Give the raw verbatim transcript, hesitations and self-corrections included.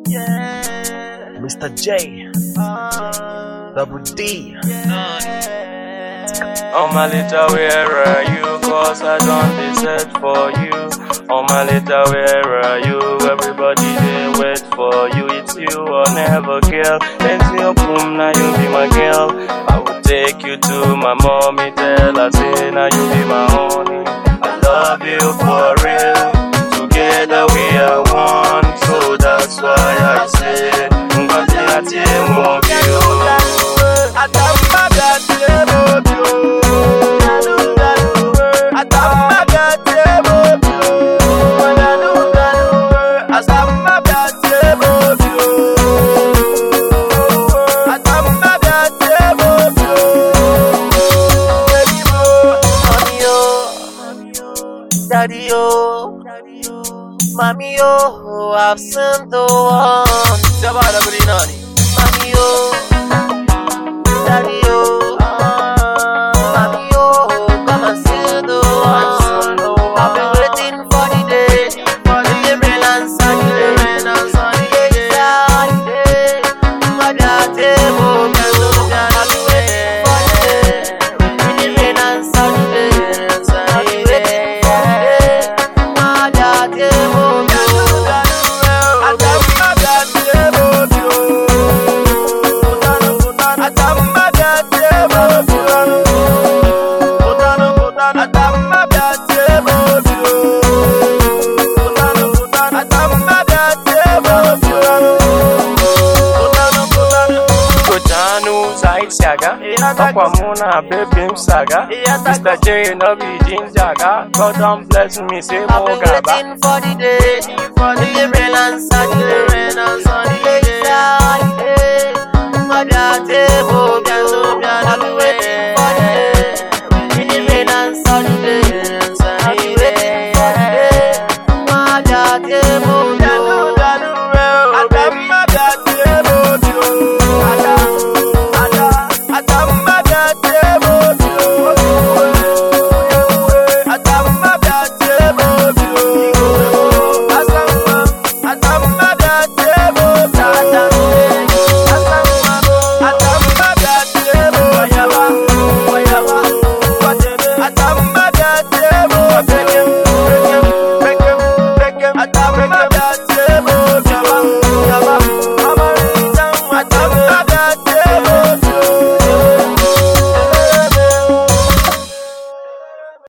Mister J, Double D. Oh my little, where are you? Cause I don't search for you. Oh my little, where are you? Everybody they wait for you. It's you or never, girl. Let's your boom, now you be my girl. I will take you to my mommy, tell her, say now you be my honey. I love you for real. Together we are one, so that's why I say, Ngati move you. I don't forget you. Daddy oh, mommy oh, I've seen the one. Mommy oh, daddy oh, mommy oh, come and see the one. I've been waiting for the day, for the rain and sunny day, sunny day. My daddy oh, I've been waiting for the day, for the rain and sunny day, sunny day. Saga, Papa Mona, baby Saga, Mister J, no be Jinjaga. God don't bless me, say more I've been waiting for the day, for the rain and sunny day, rain and sunny day. My daddy, oh, I've been waiting for the day, the rain and sunny day, sunny day. My daddy, oh, I